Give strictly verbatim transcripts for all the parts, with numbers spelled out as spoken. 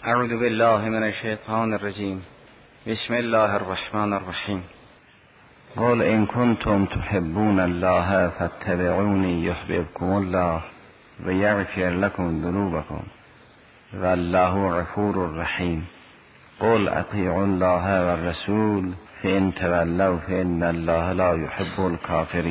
اعوذ بالله من الشیطان الرجیم. بسم الله الرحمن الرحیم. قل ان کنتم تحبون الله فاتبعونی یحببکم الله و یغفر لكم ذنوبکم والله غفور رحیم. قل اطیعوا الله والرسول فان تولوا فان الله لا يحب الكافرین.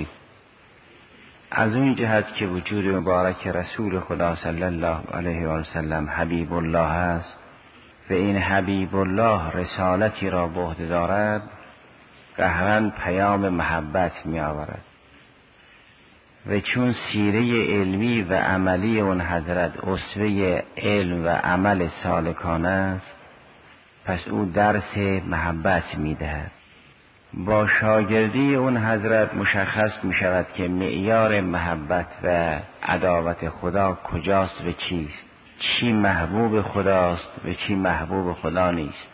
از اون جهت که وجود مبارک رسول خدا صلی الله علیه و سلم حبیب الله است و این حبیب الله رسالتی را به عهده دارد، قهرن پیام محبت می آورد و چون سیره علمی و عملی اون حضرت اسوه علم و عمل سالکان است، پس او درس محبت می دهد. با شاگردی اون حضرت مشخص می شود که معیار محبت و عداوت خدا کجاست و چیست، چی محبوب خداست و چی محبوب خدا نیست.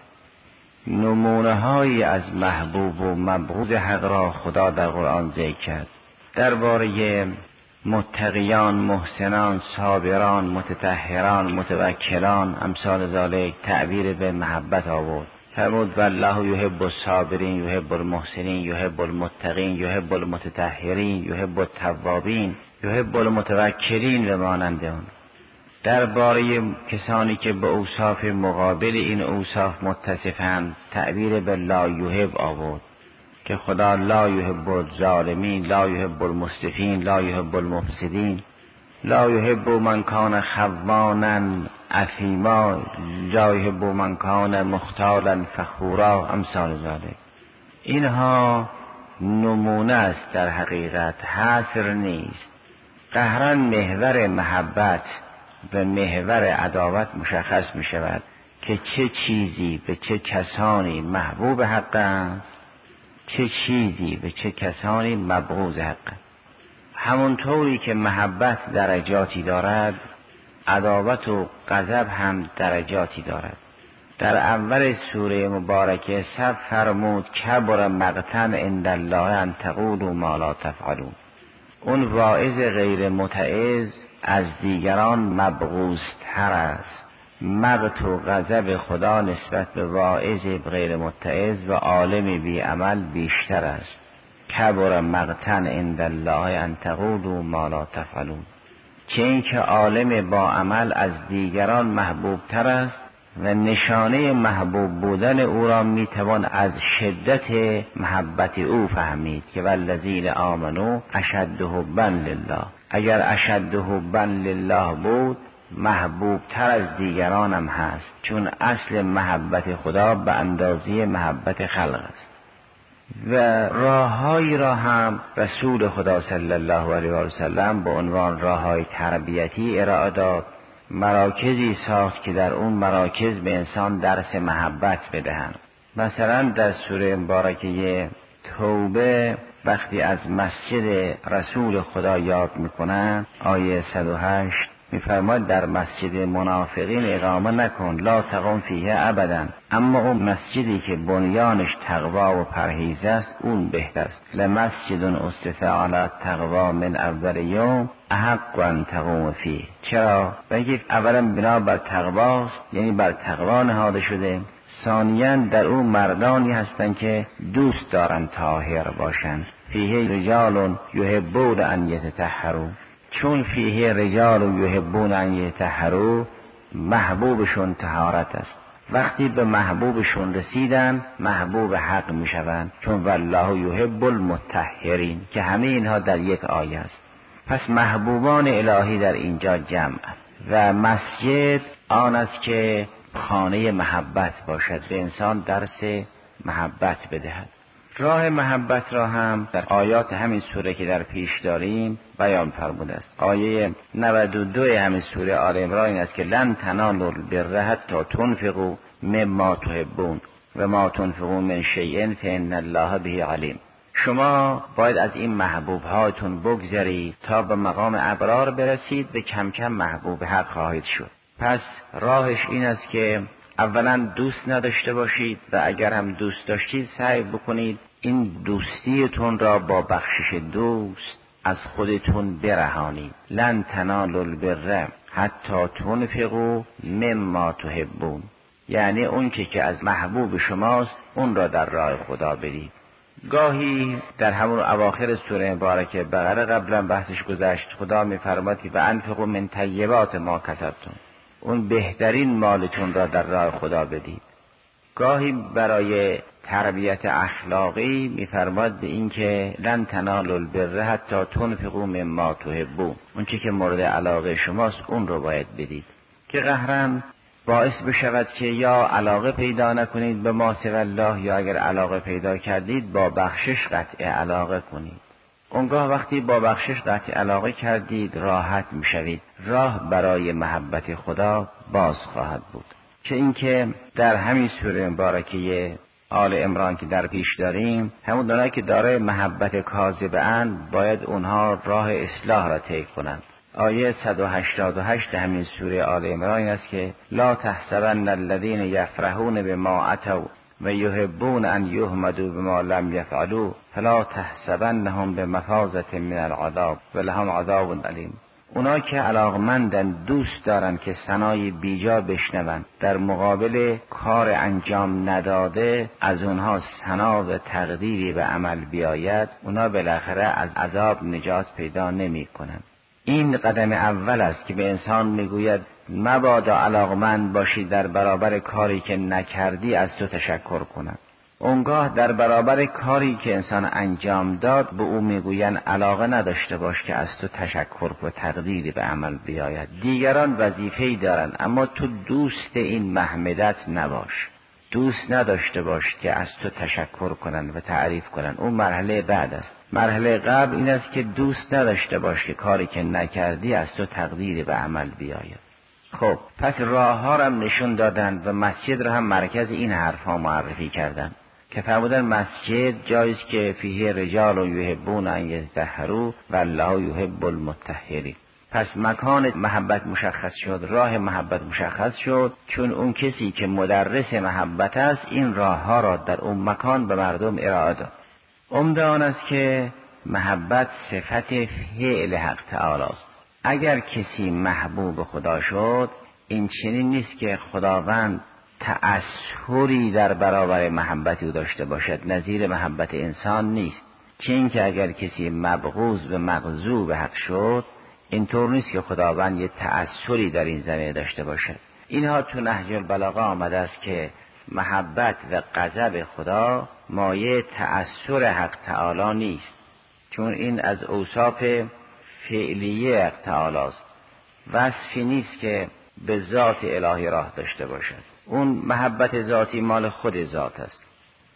نمونه هایی از محبوب و مبغوض حق را خدا در قرآن ذکر کرد. درباره متقیان، محسنان، صابران، متطهران، متوکلان، امثال ذالک تعبیر به محبت آورد. فرمود والله یحب الصابرین، یحب المحسنین، یحب المتقین، یحب المتطهرین، یحب التوابین، یحب المتوکلین و مانند آن. درباره کسانی که به اوصاف مقابل این اوصاف متصفند تعبیر به لا یحب آورد که خدا لا یحب الظالمین، لا یحب المسرفین، لا یحب المفسدین، لا یحب من کان خوانا اثیما، لا یحب من کان مختالا فخورا، امثال ذالک. اینها نمونه است، در حقیقت حصر نیست. قهرن محور محبت و محور عداوت مشخص می شود که چه چیزی به چه کسانی محبوب حقند، چه چیزی به چه کسانی مبغوض حقند. همونطوری که محبت درجاتی دارد، عداوت و غضب هم درجاتی دارد. در اول سوره مبارکه صف فرمود کبر مقتا عند الله ان تقولوا ما لا تفعلون. اون واعظ غیر متعظ از دیگران مبغوض تر است. مقت و غضب خدا نسبت به واعظ غیر متعظ و عالم بی عمل بیشتر است. کبر مقتا عند الله ان تقولوا ما لا تفعلون. چه این که عالم با عمل از دیگران محبوب تر است و نشانه محبوب بودن او را می توان از شدت محبت او فهمید که والذین آمنوا اشد حبا لله. اگر اشد حبا لله بود، محبوب تر از دیگران هم هست، چون اصل محبت خدا به اندازه محبت خلق است. و راههایی را هم رسول خدا صلی الله علیه و سلم به عنوان راههای تربیتی ارائه داد. مراکزی ساخت که در اون مراکز به انسان درس محبت بدهند. مثلا در سوره مبارکه توبه وقتی از مسجد رسول خدا یاد میکنن، آیه صد و هشت میفرماید در مسجد منافقین اقامه نکن، لا تقم فیه ابدا. اما اون مسجدی که بنیانش تقوا و پرهیز است اون بهتر است. لمسجد اسس علی التقوا من اول یوم احق ان تقوم فیه. چرا؟ بلکه اولا بنا بر تقواست، یعنی بر تقوا نهاده شده. ثانیاً در اون مردانی هستند که دوست دارن طاهر باشن. فیه رجال یحبون ان یتطهروا. چون فیه رجال یحبون ان یتطهروا، محبوبشون طهارت است. وقتی به محبوبشون رسیدن، محبوب حق میشوند، چون والله یحب المطهرین که همه اینها در یک آیه است. پس محبوبان الهی در اینجا جمع و مسجد آن است که خانه محبت باشد، به انسان درس محبت بدهد. راه محبت را هم در آیات همین سوره که در پیش داریم بیان فرموده است. آیه نود و دو همین سوره آل عمران این است که لن تنالوا البر حتی تنفقوا مما تحبون و ما تنفقوا من شیء فان الله به علیم. شما باید از این محبوب هاتون بگذرید تا به مقام ابرار برسید، به کم کم محبوب حق خواهید شد. پس راهش این است که اولا دوست نداشته باشید و اگر هم دوست داشتید سعی بکنید این دوستیتون را با بخشش دوست از خودتون برهانید. لن تنالوا البر حتی تنفقوا مما تحبون، یعنی اون که که از محبوب شماست اون را در راه خدا بدید. گاهی در همون اواخر سوره مبارکه بقره قبلا بحثش گذشت، خدا می‌فرماید و انفقوا من طیبات ما کسبتم، اون بهترین مالتون را در راه خدا بدید. گاهی برای تربیت اخلاقی می‌فرماید به این که لن تنالوا البر حتی تنفقوا مما تحبون، اون چیزی که مورد علاقه شماست اون رو باید بدید، که قهرن باعث بشود که یا علاقه پیدا نکنید به ما سوی الله، یا اگر علاقه پیدا کردید با بخشش قطع علاقه کنید. اونگاه وقتی با بخشش قطع علاقه کردید راحت میشوید، راه برای محبت خدا باز خواهد بود. که اینکه در همین سوره مبارکه آل عمران که در پیش داریم، همون دانایی که داره محبت کاذبه اند باید اونها راه اصلاح را طی کنند. آیه صد و هشتاد و هشت همین سوره آل عمران این است که لا تحسبن الذين يفرحون بما اتوا و یحبون ان یحمدوا بما لم یفعلوا فلا تحسبنهم بمفازة من العذاب ولهم عذاب علیم. اونا که علاقمندن، دوست دارن که ثنای بیجا بشنون، در مقابل کار انجام نداده از اونها ثنا و تقدیری به عمل بیاید، اونا بالاخره از عذاب نجات پیدا نمی کنن. این قدم اول است که به انسان میگوید مبادا علاقمند باشی در برابر کاری که نکردی از تو تشکر کنند. اونگاه در برابر کاری که انسان انجام داد به او میگوین علاقه نداشته باش که از تو تشکر و تقدیری به عمل بیاید. دیگران وظیفه‌ای دارند اما تو دوست این محمدت نباش، دوست نداشته باش که از تو تشکر کنند و تعریف کنند. اون مرحله بعد است. مرحله قبل این است که دوست نداشته باش که کاری که نکردی از تو تقدیری به عمل بیاید. خب پس راه ها را هم نشون دادن و مسجد را هم مرکز این حرف ها معرفی کردن که فرمودن مسجد جاییه که فیه رجال یحبون ان یطهروا والله یحب المطهرین. پس مکان محبت مشخص شد، راه محبت مشخص شد، چون اون کسی که مدرس محبت است این راه ها را در اون مکان به مردم ارائه داد. عمده آن است که محبت صفت فعل حق تعالی است. اگر کسی محبوب خدا شد این چنین نیست که خداوند تأثری در برابر محبت او داشته باشد، نظیر محبت انسان نیست. چه این که اگر کسی مبغوض به مغضوب حق شد اینطور نیست که خداوند یه تأثری در این زمینه داشته باشد. اینها تو نهج البلاغه آمده است که محبت و غضب خدا مایه تأثر حق تعالی نیست، چون این از اوصاف فعلیه حق تعالی است، وصفی نیست که به ذات الهی راه داشته باشد. اون محبت ذاتی مال خود ذات است،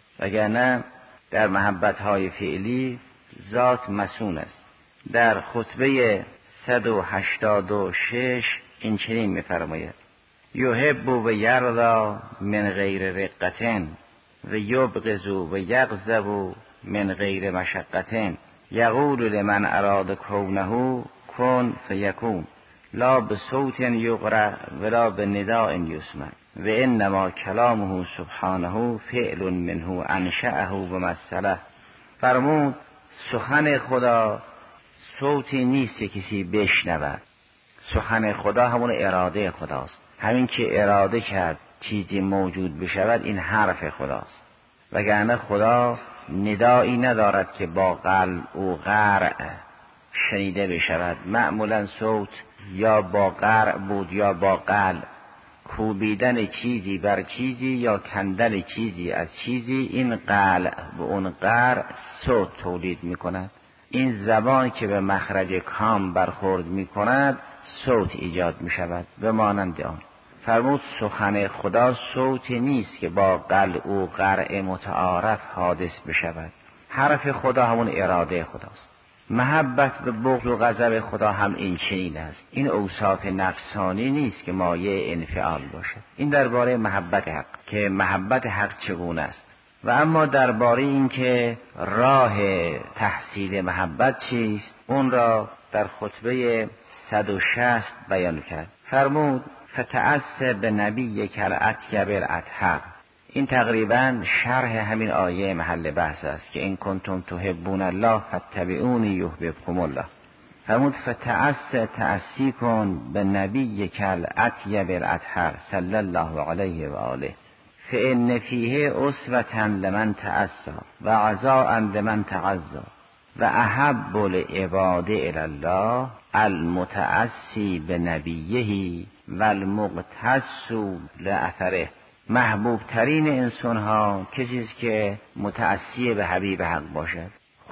وگرنه در محبت های فعلی ذات مسون است. در خطبه صد و هشتاد و شش این چنین می‌فرماید یحب و یرضا من غیر رقتن و یبغض و یغضب من غیر مشقتن یقول لمن اراد کونه کن فیکون لا بصوت یقرأ ولا بنداء یسمع و انما کلامه سبحانه فعل منه انشأه و مثله. فرمود سخن خدا صوتی نیست که کسی بشنود، سخن خدا همون اراده خداست. همین که اراده کرد چیزی موجود بشود این حرف خداست، وگرنه خدا ندایی ندارد که با قلب و قرع شنیده بشود. معمولا صوت یا با قرع بود یا با قلب، کوبیدن چیزی بر چیزی یا کندن چیزی از چیزی، این قلع و اون قرع صوت تولید می کند. این زبان که به مخرج کام برخورد می کند صوت ایجاد می شود به مانند آن. فرمود سخن خدا صوتی نیست که با قلع و قرع متعارف حادث بشود. حرف خدا همون اراده خداست. محبت به بغض و غضب خدا هم این چنین است. این اوصاف نفسانی نیست که مایه انفعال باشد. این درباره محبت حق که محبت حق چگونه است. و اما درباره این که راه تحصیل محبت چیست اون را در خطبه صد و شصت بیان کرد. فرمود فتعصب به نبی کالأطیب الأطهر. این تقریبا شرح همین آیه محل بحث است که این کنتم تحبون الله فاتبعونی یحببکم الله. فرمود فتعس تأسی کن به نبی کل اطیب الاطهر صلی الله علیه و آله فإن فیه اسوة لمن تأسی و عزاء لمن تعزا و احب العباد الی الله المتأسی به نبیه و المقتص لأثره. محبوب ترین انسان ها کسی است که متأسی به حبیب حق باشد.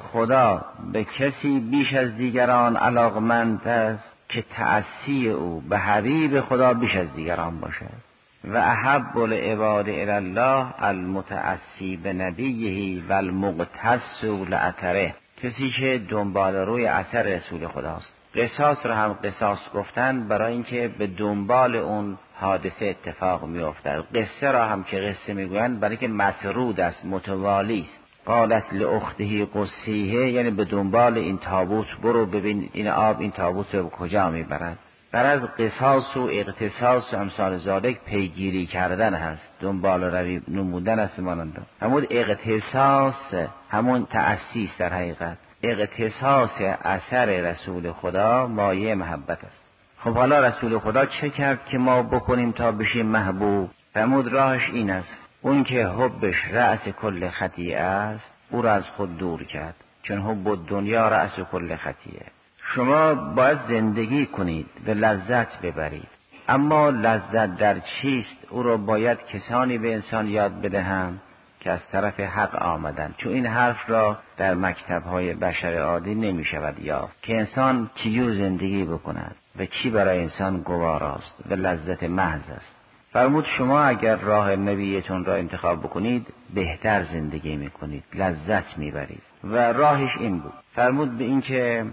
خدا به کسی بیش از دیگران علاقمند است که تأسی او به حبیب خدا بیش از دیگران باشد. و احب العباد الی الله المتأسی به نبیه و المقتص لأثره، کسی که دنبال روی اثر رسول خداست. قصاص را هم قصاص گفتن برای اینکه به دنبال اون حادثه اتفاق می افتد. قصه را هم که قصه میگویند برای که مسرود است، متوالی است. قالت لاخته قصیه، یعنی به دنبال این تابوت برو ببین این آب این تابوت رو کجا میبرد. بر از قصاص و اقتصاص و امثال ذالک پیگیری کردن هست، دنبال روی نمودن است مانند. همون اقتصاص همون تأسیس در حقیقت. اقتصاص اثر رسول خدا مایه محبت است. خب حالا رسول خدا چه کرد که ما بکنیم تا بشیم محبوب؟ فرمود راهش این است، اون که حبش رأس کل خطیئه است او را از خود دور کرد، چون حب دنیا رأس کل خطیئه. شما باید زندگی کنید و لذت ببرید، اما لذت در چیست؟ او را باید کسانی به انسان یاد بدهم که از طرف حق آمدن، چون این حرف را در مکتب‌های بشر عادی نمی شود یافت که انسان چجور زندگی بکند و چی برای انسان گواراست و لذت محض است. فرمود شما اگر راه نبیتون را انتخاب بکنید بهتر زندگی میکنید، لذت میبرید. و راهش این بود، فرمود به این که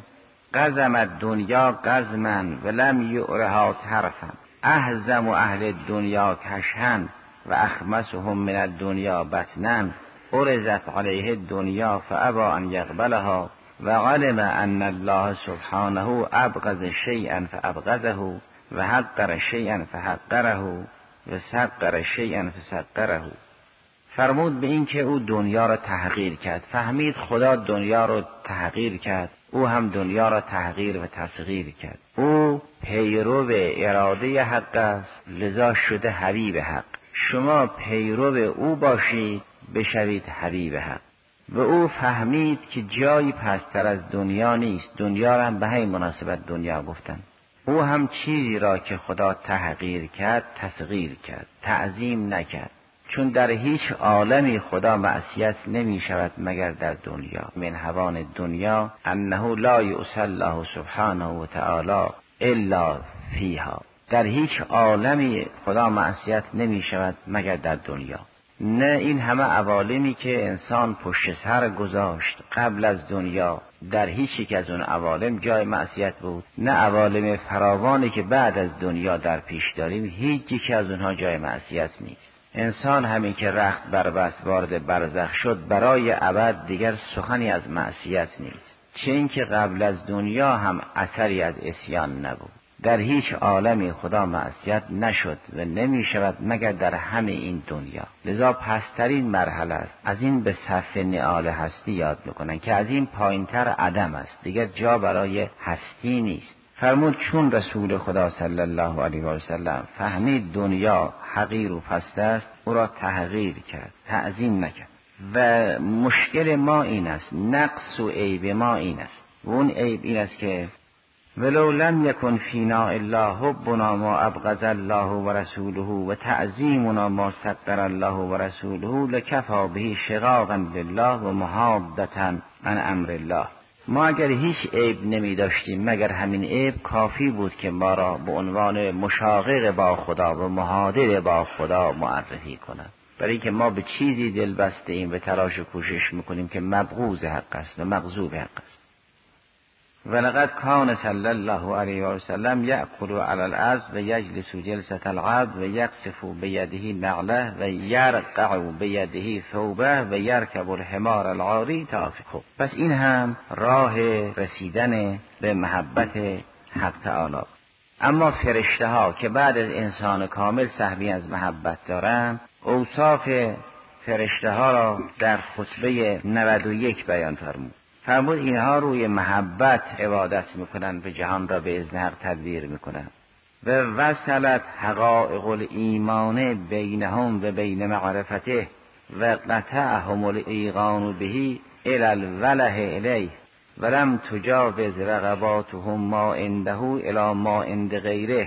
قزمت دنیا قزمن و لم یعرها طرفا احزم اهل دنیا کشهن و اخمسهم من الدنیا بطنن ارزت علیه الدنیا فابا ان یقبلها و علم ان الله سبحانه ابغض شیئا فابغضه و حقر شیئا فحقره و سقر شیئا فسقره. فرمود به این که او دنیا را تحقیر کرد، فهمید خدا دنیا را تحقیر کرد، او هم دنیا را تحقیر و تصغیر کرد. او پیرو اراده حق است، لذا شده حبیب حق. شما پیرو او باشید بشوید حبیب حق. و او فهمید که جایی پستر از دنیا نیست، دنیا را هم به همین مناسبت دنیا گفتن. او هم چیزی را که خدا تحقیر کرد تصغیر کرد، تعظیم نکرد، چون در هیچ عالمی خدا معصیت نمی شود مگر در دنیا. من هوان دنیا انه لا یعصی الله سبحانه و تعالی الا فیها. در هیچ عالمی خدا معصیت نمی شود مگر در دنیا. نه این همه عوالمی که انسان پشت سر گذاشت قبل از دنیا، در هیچ یک از اون عوالم جای معصیت بود، نه عوالم فراوانی که بعد از دنیا در پیش داریم هیچ یک از اونها جای معصیت نیست. انسان همین که رخت بربست وارد برزخ شد برای ابد دیگر سخنی از معصیت نیست، چه اینکه قبل از دنیا هم اثری از عصیان نبود. در هیچ عالمی خدا معصیت نشد و نمی شود مگر در همه این دنیا. لذا پسترین مرحله است. از این به صف نعال هستی یاد میکنن که از این پایینتر عدم است، دیگر جا برای هستی نیست. فرمود چون رسول خدا صلی الله علیه و سلم فهمید دنیا حقیر و پست است، او را تحقیر کرد، تعظیم نکرد. و مشکل ما این است، نقص و عیب ما این است. و اون عیب این است که ولو لم یکن فینا الا حبنا ما ابغض الله و رسوله و تعظیمنا ما صدر الله و رسوله لکفا به شقاقا لله و محادتا عن امر الله. ما اگر هیچ عیب نمی داشتیم مگر همین عیب کافی بود که ما را به عنوان مشاقق با خدا و محادر با خدا معرفی کند، برای که ما به چیزی دل بسته ایم و تلاش و کوشش میکنیم که مبغوض حق است و مغضوب حق است. ولقد کان صلی الله علیه و سلم یأکل علی الارض و یجلس جلسة العبد و یقصف بیده نعله و یرقع بیده ثوبه و یرکب الحمار العاری تافه. خب پس این هم راه رسیدن به محبت حق تعالی. اما فرشته ها که بعد از انسان کامل سهمی از محبت دارند، اوصاف فرشته ها را در خطبه نود و یک بیان فرمود. فرمود اینها روی محبت عبادت میکنن و جهان را به اذن حق تدبیر میکنن. و وصلت حقائق الایمان بینهم و بین معرفته و قطعهم الایقان به الی الوله الیه ولم تجاوز رغباتهم ما عنده الی ما عند غیره.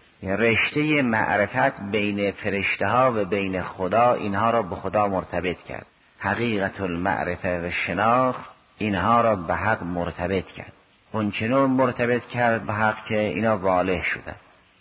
رشته معرفت بین فرشته ها و بین خدا اینها را به خدا مرتبط کرد. حقیقت المعرفه و شناخت اینها را به حق مرتبط کرد. اونچنون مرتبط کرد به حق که اینا واله شدند.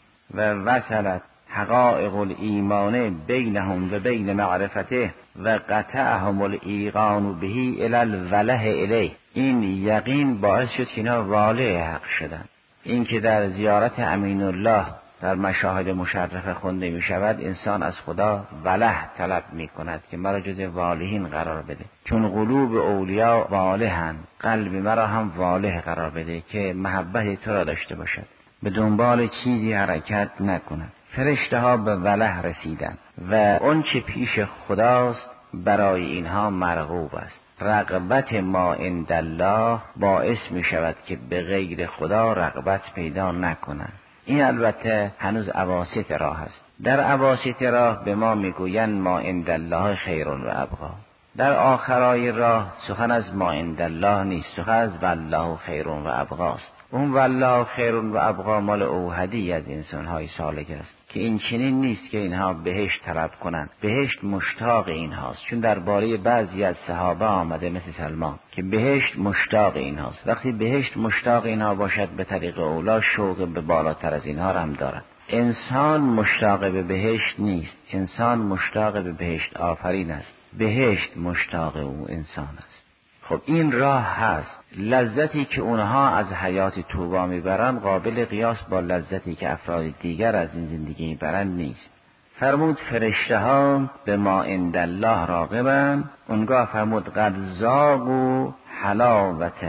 و وصلت حقائق الایمان بینهم و بین معرفته و قطعهم الایقان به الی الوله الیه. این یقین باعث شد که اینا واله حق شدند. این که در زیارت امین الله در مشاهد مشرفه خونده می شود انسان از خدا وله طلب می کند که مرا جز والهین قرار بده، چون قلوب اولیاء والهن، قلب مرا هم واله قرار بده که محبت تو را داشته باشد، به دنبال چیزی حرکت نکند. فرشته ها به وله رسیدن و اون چه پیش خداست برای اینها مرغوب است. رغبت ما عند الله باعث می شود که به غیر خدا رغبت پیدا نکنند. این البته هنوز اواسط راه است. در اواسط راه به ما میگویند ما عند الله خیر و ابقا. در آخرای راه سخن از ما عند الله نیست، سخن از والله خیر و ابقاست. اون والله خیر و ابقا مال اوحدی از انسان‌های سالک است که این چنین نیست که اینها بهشت طلب کنند. بهشت مشتاق اینهاست، چون درباره بعضی از صحابه آمده مثل سلمان که بهشت مشتاق اینهاست. وقتی بهشت مشتاق اینها باشد به طریق اولا شوق به بالاتر از اینها هم دارد. انسان مشتاق به بهشت نیست، انسان مشتاق به بهشت آفرین است. بهشت مشتاق او انسان است. خب این راه هست. لذتی که اونها از حیات طوبا میبرن قابل قیاس با لذتی که افراد دیگر از این زندگی میبرن نیست. فرمود فرشته ها به ما عند الله راغبن. اونگاه فرمود قد ذاقوا حلاوت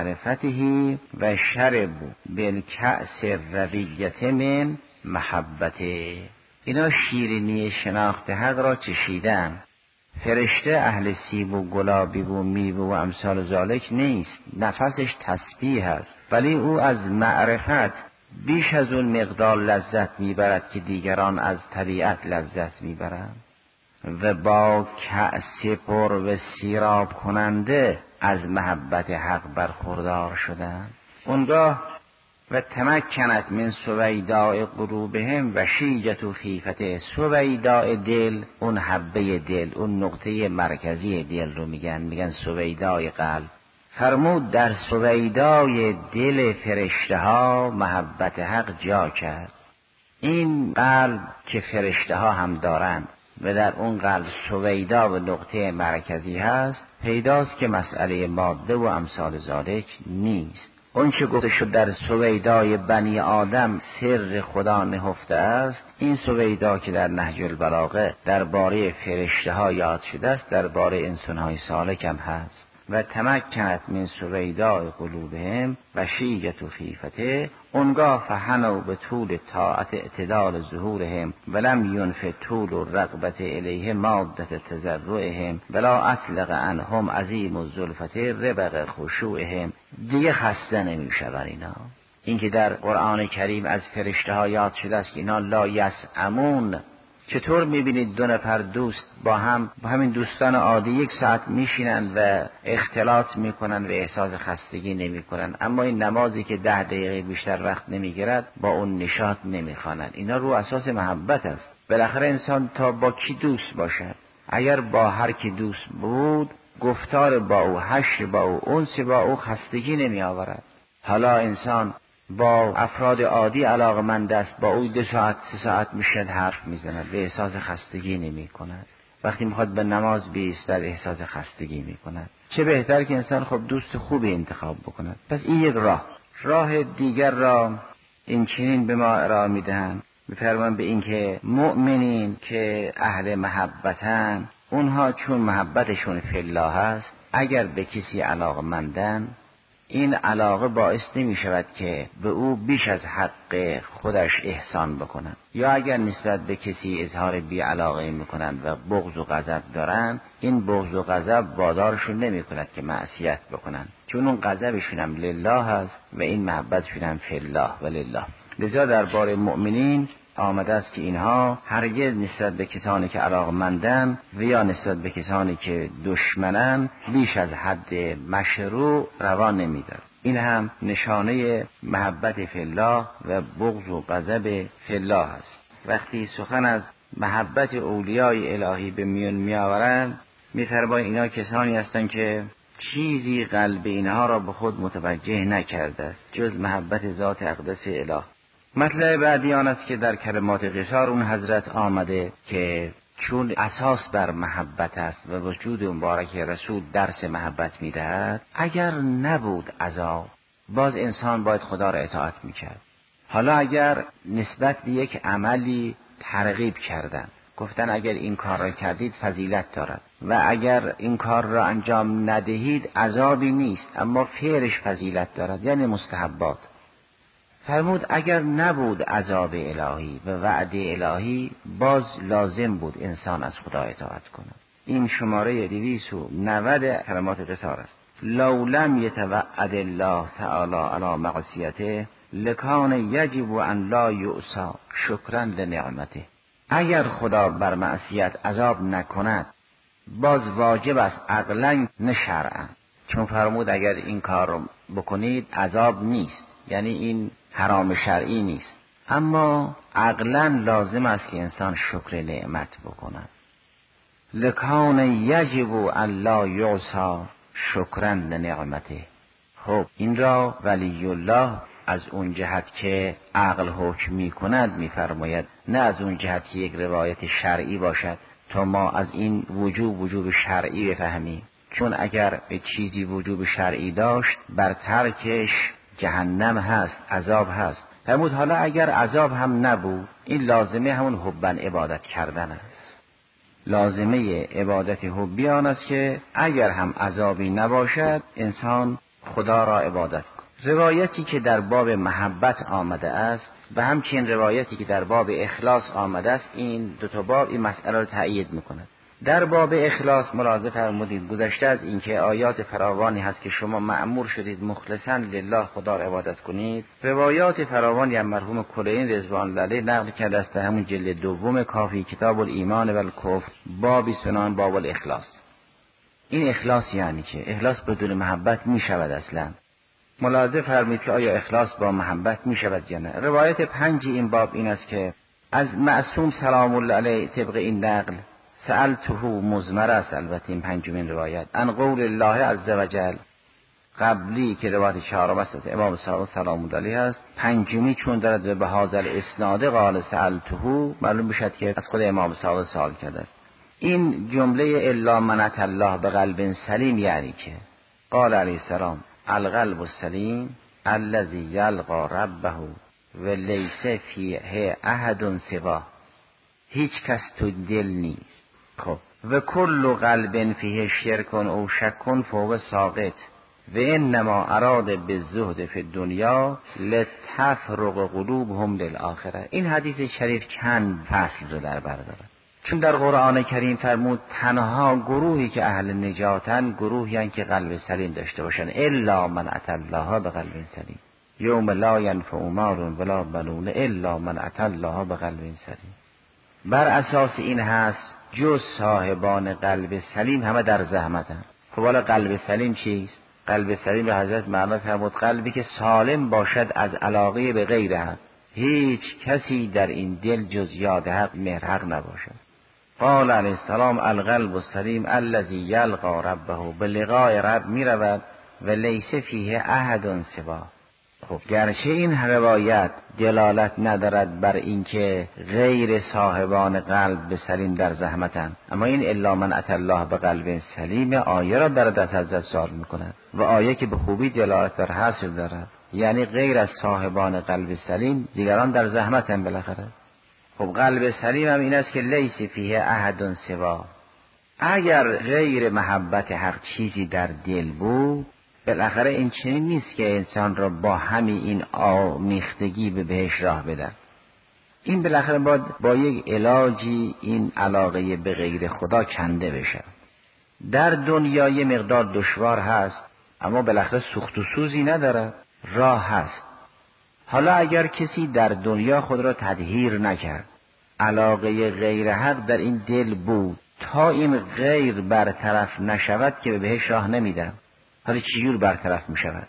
معرفته و شربوا بالکأس الربیة من محبته. اینا شیرینی شناخت حق را چشیدن. فرشته اهل سیب و گلابی و میوه و امثال ذالک نیست، نفسش تسبیح است، ولی او از معرفت بیش از اون مقدار لذت میبرد که دیگران از طبیعت لذت میبرند و با کأس پر و سیراب کننده از محبت حق برخوردار شدند. اونگاه و تمکنت من سویداء قلوبهم و شیجت خیفته. سویداء دل، اون حبه دل، اون نقطه مرکزی دل رو میگن، میگن سویداء قلب. فرمود در سویداء دل فرشته ها محبت حق جا کرد. این قلب که فرشته ها هم دارند و در اون قلب سویدا و نقطه مرکزی هست، پیداست که مسئله ماده و امثال ذالک نیست. اون چه گفته شد در سویدای بنی آدم سر خدا نهفته است، این سویدا که در نهج البلاغه درباره فرشته ها یاد شده است درباره انسان های سالک هم هست. و تمکنت من سویداء قلوبهم و شیجت خیفته. اونگاه فحنوا به طول طاعت اعتدال ظهورهم ولم ینف طول الرغبت الیه مادت تضرعهم ولا اطلق عنهم عظیم الزلفت ربق خشوعهم. دیگه خسته نمیشون اینا. این که در قرآن کریم از فرشته ها یاد شده است که اینا لا یسأمون. چطور میبینید دو نفر دوست با هم با همین دوستان عادی یک ساعت میشینن و اختلاط میکنن و احساس خستگی نمیکنن، اما این نمازی که ده دقیقه بیشتر وقت نمیگیرد با اون نشاط نمیخوانند. اینا رو اساس محبت است. بالاخره انسان تا با کی دوست باشد؟ اگر با هر کی دوست بود گفتار با او، حشر با او، انس با او خستگی نمی آورد. حالا انسان با افراد عادی علاقمند است، با او دو ساعت سه ساعت میشد حرف میزند و احساس خستگی نمی کند. وقتی میخواد به نماز بیستد احساس خستگی می کند. چه بهتر که انسان خب دوست خوبی انتخاب بکند. پس این یک راه. راه دیگر را این چنین به ما ارائه میدهند، میفرمان به این که مؤمنین که اهل محبتن، اونها چون محبتشون فی الله است، اگر به کسی علاقمندن این علاقه باعث نمی شود که به او بیش از حق خودش احسان بکنن، یا اگر نسبت به کسی اظهار بی علاقه می کنند و بغض و غضب دارند، این بغض و غضب وادارشون نمی کند که معصیت بکنند، چون اون غضبشون هم لله هست و این محبتشون هم فی الله و لله. لذا درباره مؤمنین آمده است که اینها هرگز نسبت به کسانی که علاقمندن و یا نسبت به کسانی که دشمنن بیش از حد مشروع روا نمیدن. این هم نشانه محبت فی الله و بغض و غضب فی الله است. وقتی سخن از محبت اولیای الهی به میون میآورند می‌فرمایند اینا کسانی هستند که چیزی قلب اینها را به خود متوجه نکرده است جز محبت ذات اقدس اله. مطلب بعدی آن است که در کلمات قصار اون حضرت آمده که چون اساس بر محبت است و وجود مبارک رسول درس محبت میدهد، اگر نبود عذاب باز انسان باید خدا را اطاعت میکرد. حالا اگر نسبت به یک عملی ترغیب کردن، گفتن اگر این کار را کردید فضیلت دارد و اگر این کار را انجام ندهید عذابی نیست اما فعلش فضیلت دارد، یعنی مستحبات. فرمود اگر نبود عذاب الهی و وعده الهی باز لازم بود انسان از خدا اطاعت کند. این شماره دویست و نود کلمات قصار است. لو لم یتوعد الله تعالی علی معصیته لکان یجب ان لا یعصی شکرا لنعمته. اگر خدا بر معصیت عذاب نکند باز واجب است عقلا نه شرعا، چون فرمود اگر این کار رو بکنید عذاب نیست، یعنی این حرام شرعی نیست، اما عقلا لازم است که انسان شکر نعمت بکند. لکان یجب ان لا یعصی شکرا لنعمته. خب این را ولی الله از اون جهت که عقل حکم می کند می فرماید، نه از اون جهت که یک روایت شرعی باشد تا ما از این وجوب وجوب شرعی بفهمیم، چون اگر چیزی وجوب شرعی داشت بر ترکش جهنم هست، عذاب هست. فرمود حالا اگر عذاب هم نبود این لازمه همون حبن عبادت کردن است. لازمه عبادت حبی آن است که اگر هم عذابی نباشد انسان خدا را عبادت کند. روایتی که در باب محبت آمده است و همچنین روایتی که در باب اخلاص آمده است، این دو تا باب این مسئله را تأیید می‌کند. در باب اخلاص ملاحظه فرمودید گذشته از اینکه آیات فراوانی هست که شما مأمور شدید مخلصاً لله خدا را عبادت کنید، روایات فراوانی هم مرحوم کلینی رضوان الله علیه نقل کرده است در همون جلد دوم کافی کتاب الایمان و الکفر بابی سنان باب الاخلاص. این اخلاص یعنی چه؟ اخلاص بدون محبت می شود اصلا؟ ملاحظه فرمایید که آیا اخلاص با محبت می شود یا نه. روایت پنج این باب این است که از معصوم سلام الله علیه طبق این نقل سألته مزمر است، البته این پنجمین روایت، ان قول الله عزوجل، قبلی که روایت چهارم است امام صادق سلام الله علیه است، پنجمی چون دارد به هذا الاسناد قال سألته، معلوم بشد که از خود امام صادق سوال کرده است. این جمله الا من اتى الله بقلب سلیم یعنی که قال علیه السلام القلب السلیم الذی یلقى ربه و لیس فیه احد سواه، هیچ کس تو دل نیست. خب و کل قلب فیه شرک او شک فوق ساقط و انما اراد بالزهد فی الدنیا لتفرق قلوبهم للآخره. این حدیث شریف چند فصل رو در بر داره، چون در قرآن کریم فرمود تنها گروهی که اهل نجاتن گروهی هستند که قلب سلیم داشته باشن، الا من اتى الله بقلب سلیم یوم لا ینفع مال ولا بنون الا من اتى الله بقلب سلیم. بر اساس این هست جز صاحبان قلب سلیم همه در زحمتن. خب حالا قلب سلیم چیست؟ قلب سلیم به حضرت معنا فرمود قلبی که سالم باشد از علاقه به غیر حق، هیچ کسی در این دل جز یاد حق مهر حق نباشد. قال علیه السلام القلب السلیم الذی یلقى ربه، به لقای رب می رود و لیس فیه احد سوا. خب گرچه این روایت دلالت ندارد بر اینکه غیر صاحبان قلب به سلیم در زحمتند، اما این الا من اتى الله بقلب سلیم آیه را در دست حضرت سوال میکند و آیه که به خوبی دلالت بر حاصل دارد، یعنی غیر از صاحبان قلب سلیم دیگران در زحمتند بالاخره. خب قلب سلیم هم این است که لیس فیه احد سوا. اگر غیر محبت حق چیزی در دل بود بالاخره این چنین نیست که انسان را با همین این آمیختگی به بهش راه بدن. این بالاخره باید با یک علاجی این علاقه به غیر خدا کنده بشه. در دنیا یه مقدار دشوار هست، اما بالاخره سوخت و سوزی نداره، راه هست. حالا اگر کسی در دنیا خود را تطهیر نکرد، علاقه غیر حق در این دل بود، تا این غیر برطرف نشود که به بهش راه نمیدن. حالا چجور برطرف میشود؟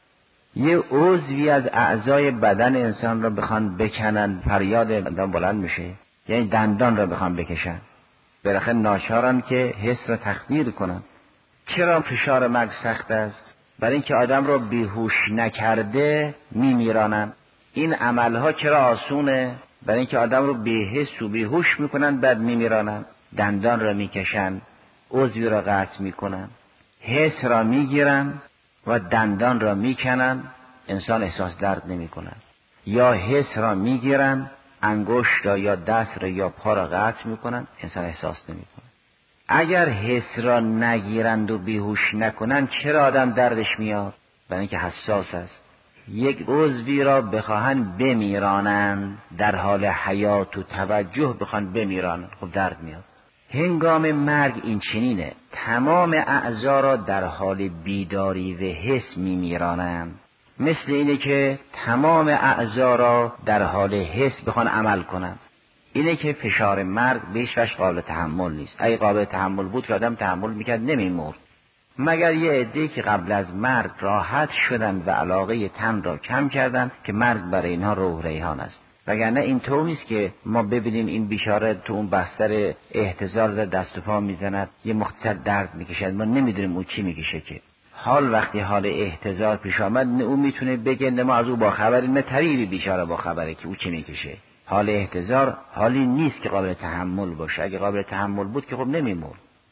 یه عضوی از اعضای بدن انسان را بخوان بکنن، فریاد دندان بلند میشه، یعنی دندان را بخوان بکشن، بالاخره ناچارن که حس را تخدیر کنن. چرا فشار مرگ سخت است؟ برای اینکه آدم را بیهوش نکرده میمیرانن. این عملها چرا آسونه؟ برای اینکه آدم رو بی‌حس و بیهوش میکنن، بعد میمیرانن. دندان را میکشن، عضوی را قطع میکنن، حس را میگیرن و دندان را میکنن، انسان احساس درد نمیکنه. یا حس را میگیرن، انگشت را یا دست را یا پا را قطع میکنن، انسان احساس نمیکنه. اگر حس را نگیرند و بیهوش نکنن، چرا آدم دردش میاد؟ برای اینکه حساس است. یک عضوی را بخواهن بمیرانند، در حال حیات و توجه بخوان بمیرانند، خب درد میاد. هنگام مرگ این چنینه، تمام اعضا را در حال بیداری و حس میمیرانند. مثل اینه که تمام اعضا را در حال حس بخوان عمل کنند. اینه که فشار مرگ بیش وش قابل تحمل نیست. اگه قابل تحمل بود که آدم تحمل میکرد نمیمرد، مگر یه عده‌ای که قبل از مرگ راحت شدن و علاقه تن را کم کردن که مرگ برای اینها روح ریحان است. وگرنه این طور نیست که ما ببینیم این بیچاره تو اون بستر احتضار در دست و پا میزند، یه مختصر درد میکشد، ما نمیدونیم او چی میکشه. که حال وقتی حال احتضار پیش آمد، نه او میتونه بگه نه ما از او با خبریم، نه طبیبی بیچاره با خبره که او چی میکشه. حال احتضار حالی نیست که قابل تحمل باشه. اگه قابل تحمل بود که خب نمیمرد.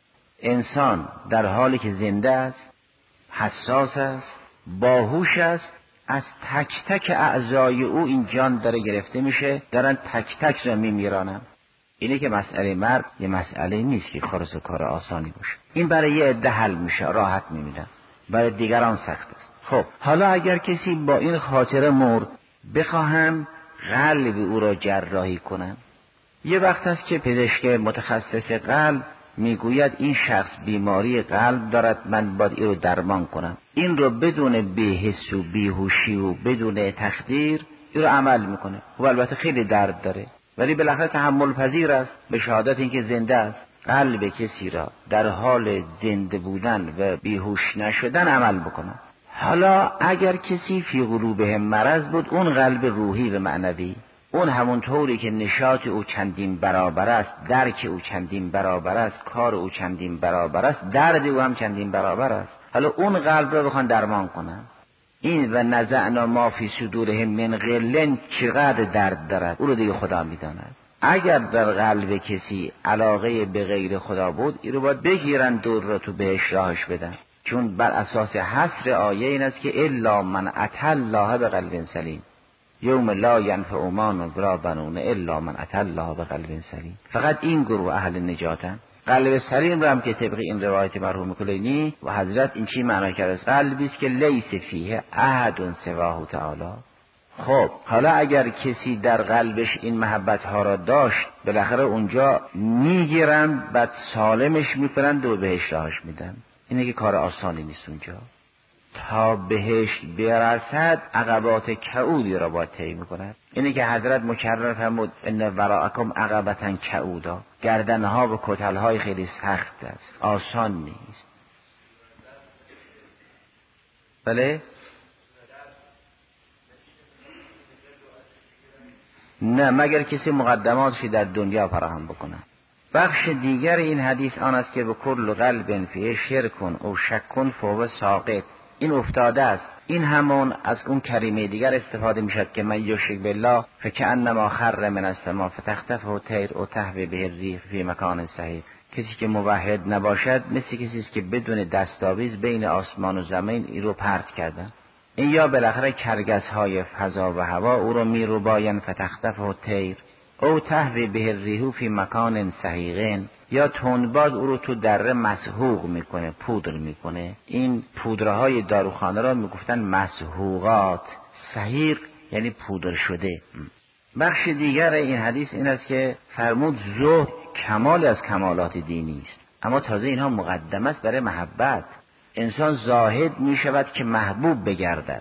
انسان در حالی که زنده است، حساس است، باهوش است، از تک تک اعضای او این جان داره گرفته میشه، دارن تک تک را میمیرانن. اینه که مسئله مرگ یه مسئله نیست که خالص و کار آسانی باشه. این برای یه عده حل میشه، راحت میمیرن، برای دیگران سخت است. خب حالا اگر کسی با این خاطره مرد، بخواهم قلب او را جراحی کنن، یه وقت هست که پزشک متخصص قلب میگوید این شخص بیماری قلب دارد، من باید این رو درمان کنم. این رو بدون بی‌حس و بیهوشی و بدون تخدیر این رو عمل میکنه. و البته خیلی درد داره، ولی بالاخره تحمل پذیر است، به شهادت اینکه زنده است. قلب کسی را در حال زنده بودن و بیهوش نشدن عمل بکنه. حالا اگر کسی فی قلوبهم مرض بود، اون قلب روحی و معنوی، اون همون طوری که نشاط او چندین برابر است، درک او چندین برابر است، کار او چندین برابر است، درد او هم چندین برابر است. حالا اون قلب را بخوان درمان کنن، این و نزعنا ما فی صدورهم من غل چقدر درد دارد، او رو دیگه خدا میداند. اگر در قلب کسی علاقه به غیر خدا بود، این رو باید بگیرن دور را تو بهش راهش بدن. چون بر اساس حصر آیه این است که الا من اتى الله بقلب سلیم، یوم لا ینفع مال ولا بنون الا من اتى الله بقلب سلیم. فقط این گروه اهل نجاتن. قلب سلیم رو هم که طبق این روایت مرحوم کلینی و حضرت این چی معنی کرده؟ قلبی است که لیس فیه احد سواه تعالی. خب حالا اگر کسی در قلبش این محبت ها را داشت، بالاخره اونجا میگیرن، بعد سالمش میکنن و بهش راهش میدن. اینه که کار آسانی نیست. اونجا تا بهشت برسد عقبات کعودی را باید طی میکند. اینه که حضرت مکرر فرمود ان وراءکم عقبة کعودا، گردنها و کتلهای خیلی سخت است، آسان نیست. بله؟ نه، مگر کسی مقدماتشی در دنیا فراهم بکنه. بخش دیگر این حدیث آن است که به کل قلب فیه شرکن او شکن فوق ساقط، این افتاده است. این همون از اون کریمه دیگر استفاده میشد که من یشرک بالله فکأنما خر من السما فتخطفه طیر او تهوی به الریح فی مکان صحیح. کسی که موحد نباشد مثل کسی است که بدون دستاویز بین آسمان و زمین این رو پرت کردن. این یا بالاخره کرگس های فضا و هوا او رو می رو باین فتخطفه طیر او تهوی به الریح فی مکان صحیح، یا تندباد او رو تو دره مسحوق میکنه، پودر میکنه. این پودرهای داروخانه را میگفتن مسحوقات، صحیح یعنی پودر شده. بخش دیگر این حدیث این است که فرمود زهد کمال از کمالات دینی است، اما تازه اینها مقدمه است برای محبت. انسان زاهد می شود که محبوب بگردد.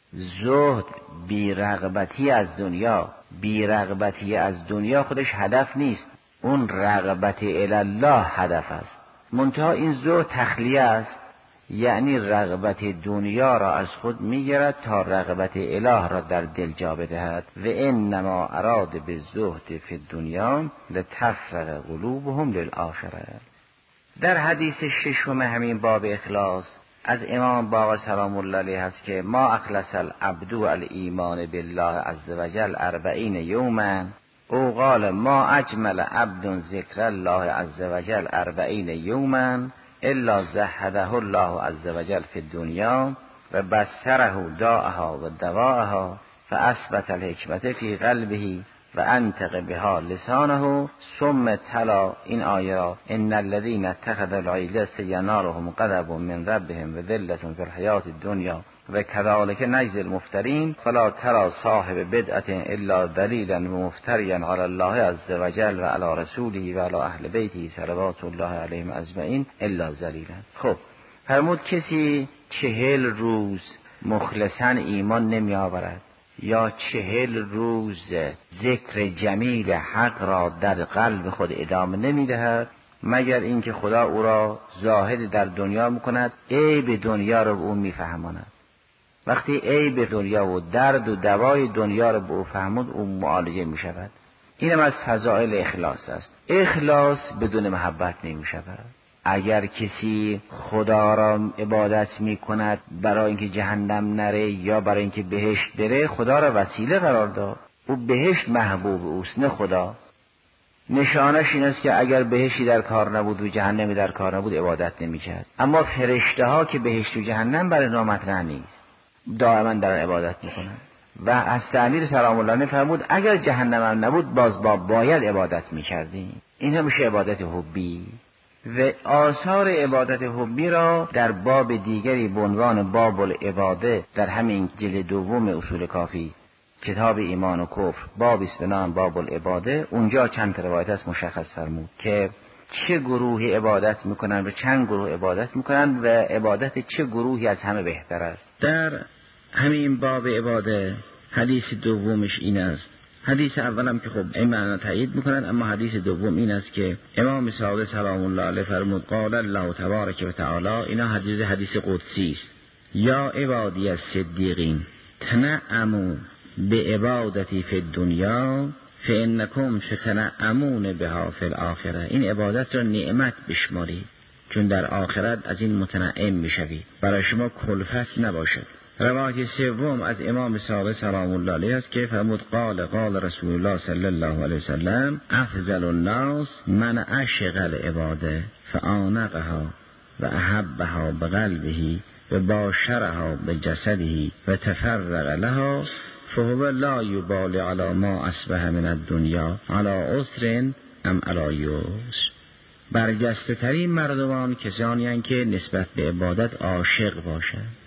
زهد بی‌رغبتی از دنیا، بی‌رغبتی از دنیا خودش هدف نیست، اون رغبت الله هدف است. منتها این زهد تخلیه است، یعنی رغبت دنیا را از خود میگیرد تا رغبت اله را در دل جا بدهد. و انما اراد بالزهد فی الدنیا لتفرغ قلوبهم للآخره. در حدیث ششم همین باب اخلاص از امام باقر سلام الله علیه هست که ما اخلص العبد الایمان بالله عز وجل اربعین یوما او قال ما اجمل عبد ذکر الله عز وجل اربعین یوما الا زهده الله عز وجل فی الدنیا و بصره داءها و دواءها فاثبت الحکمت فی قلبه و انطق بها لسانه ثم تلا این آیه را ان الذین اتخذوا العجل سینالهم غضب من ربهم و ذلة فی الحیاة الدنیا و کذالک نجزی المفترین فلا ترى صاحب بدعة الا دلیلا و مفتریا علی الله عز وجل و علی رسوله و علی اهل بیته صلوات الله علیهم اجمعین الا ذلیلا. خب فرمود کسی چهل روز مخلصاً ایمان نمی آورد یا چهل روز ذکر جمیل حق را در قلب خود ادامه نمی دهد مگر اینکه خدا او را زاهد در دنیا میکند، عیب دنیا را به او میفهماند. وقتی عیب دنیا و درد و دوای دنیا را به او فهمود او معالجه می شود. اینم از فضائل اخلاص است. اخلاص بدون محبت نمی شود. اگر کسی خدا را عبادت می کند برای اینکه جهنم نره یا برای اینکه بهشت بره، خدا را وسیله قرار داد. او بهشت محبوب اوست نه خدا. نشانش این است که اگر بهشتی در کار نبود و جهنمی در کار نبود عبادت نمی کرد. اما فرشته ها که بهشت و جهنم برای نامطرح نیست، دائما در عبادت می کنند. و از امیر سلام الله علیه فرمود اگر جهنم هم نبود باز با باید عبادت می کردیم. این هم میشه عبادت حبی. و آثار عبادت حبی را در باب دیگری به عنوان باب العباده در همین جلد دوم اصول کافی کتاب ایمان و کفر باب است به نام باب العباده، اونجا چند روایت است مشخص فرمود که چه گروهی عبادت میکنن و چند گروه عبادت میکنن و عبادت چه گروهی از همه بهتر است. در همین باب عباده حدیث دومش این است. حدیث اولم که خب این معنی تایید میکنن، اما حدیث دوم این است که امام صادق سلام الله علیه فرمود قال الله تبارک و تعالی، اینا حدیث حدیث قدسی است، یا عبادی الصدیقین تنعموا بعبادتی فی الدنیا فانکم ستنعمون بها فی الاخره. این عبادت را نعمت بشمارید چون در آخرت از این متنعم میشوید، برای شما کلفت نباشد. روایت سوم از امام صادق سلام الله علیه است که فرمود قال قال رسول الله صلی الله علیه وسلم افضل الناس من عشق العباده فآنقها و احبها بقلبه و باشرها بجسده و تفرغ لها فهو لا یبالی علی ما اصبح من الدنیا علی عسر ام علی یسر. برجسته ترین مردمان کسانی هستند که نسبت به عبادت عاشق باشند.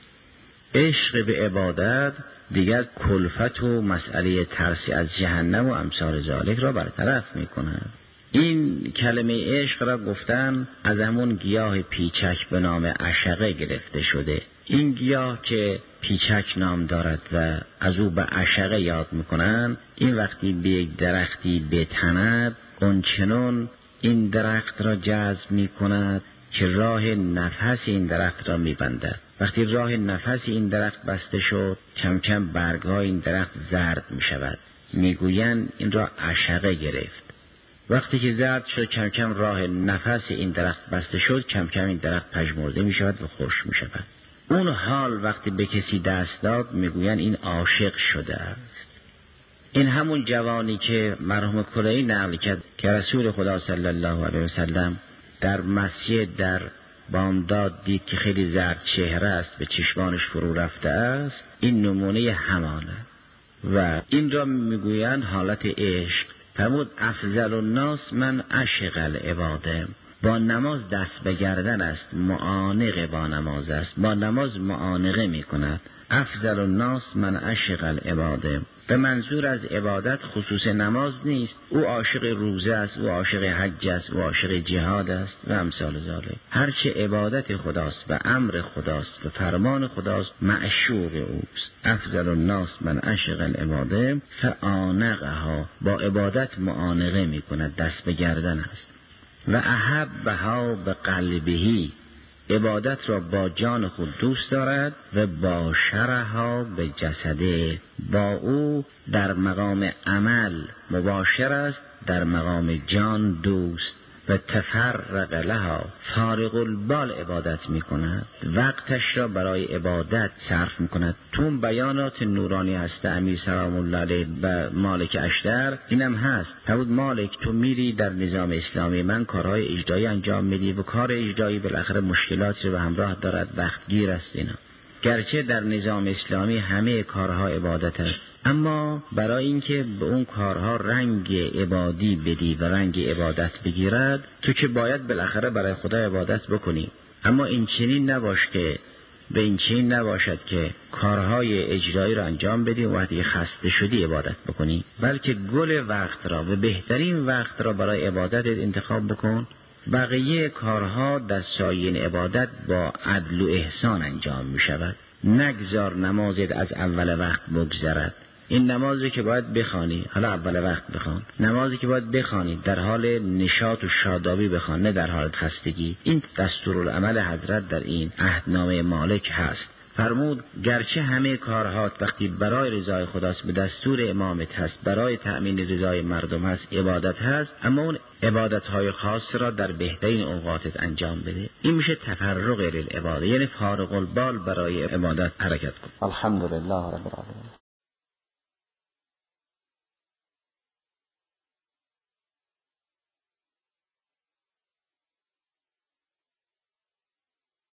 عشق به عبادت دیگر کلفت و مسئله ترسی از جهنم و امثال ذالک را برطرف می کند. این کلمه عشق را گفتن از همون گیاه پیچک به نام عشقه گرفته شده. این گیاه که پیچک نام دارد و از او به عشقه یاد می کنند، این وقتی به یک درختی بتند اونچنان این درخت را جذب می کند که راه نفس این درخت را می بندد. وقتی راه نفس این درخت بسته شد کم کم برگ‌های این درخت زرد می شود، می گویند این را عشقه گرفت. وقتی که زرد شد کم کم راه نفس این درخت بسته شد، کم کم این درخت پژمرده می شود و خشک می شود. اون حال وقتی به کسی دست داد می گویند این عاشق شده است. این همون جوانی که مرحوم کلینی نقل کرد که رسول خدا صلی الله علیه وسلم در مسجد در بامداد دید که خیلی زرد چهره است، به چشمانش فرو رفته است، این نمونه همانه و این را میگویند حالت عشق. فرمود افضل الناس من عشق العباده. با نماز دست به گردن است، معانقه با نماز است، با نماز معانقه می کند. افضل الناس من عشق العباده به منظور از عبادت خصوص نماز نیست. او عاشق روزه است، او عاشق حج است، او عاشق جهاد است و امثال ذالک. هرچه عبادت خداست و امر خداست و فرمان خداست معشوق اوست. افضل الناس من عشق العباده فآنقها، با عبادت معانقه می کند، دست به گردن است. و احبها به قلبهی، عبادت را با جان خود دوست دارد. و با شرها به جسده، با او در مقام عمل مباشر است، در مقام جان دوست. و تفرق لها، فارغ البال عبادت می کند، وقتش را برای عبادت صرف می کند. تو بیانات نورانی هست امیر سلام الله علیه و مالک اشتر اینم هست. فرمود مالک تو میری در نظام اسلامی من کارهای اجرایی انجام میدی و کار اجرایی بالاخره مشکلاتی رو به همراه دارد، وقت گیر است اینا. گرچه در نظام اسلامی همه کارها عبادت است، اما برای اینکه به اون کارها رنگ عبادی بدی و رنگ عبادت بگیرد، تو که باید بالاخره برای خدا عبادت بکنی. اما این چنین نباش که به این چنین نباشد که کارهای اجرایی را انجام بدی و وقتی خسته شدی عبادت بکنی، بلکه گل وقت را و بهترین وقت را برای عبادت انتخاب بکن. بقیه کارها در سایه عبادت با عدل و احسان انجام می شود. نگذار نمازت از اول وقت بگذرد. این نمازی که باید بخوانی، حالا اول وقت بخوان. نمازی که باید بخوانی در حال نشاط و شادابی بخوان، نه در حال خستگی. این دستورالعمل حضرت در این عهدنامه مالک هست. فرمود گرچه همه کارهات وقتی برای رضای خداست، به دستور امامت هست، برای تأمین رضای مردم هست، عبادت هست، اما اون عبادتهای خاص را در بهترین اوقاتت انجام بده. این میشه تفرغ للعباده، یعنی فارغ البال برای عبادت حرکت کن. الحمدلله رب العالمین.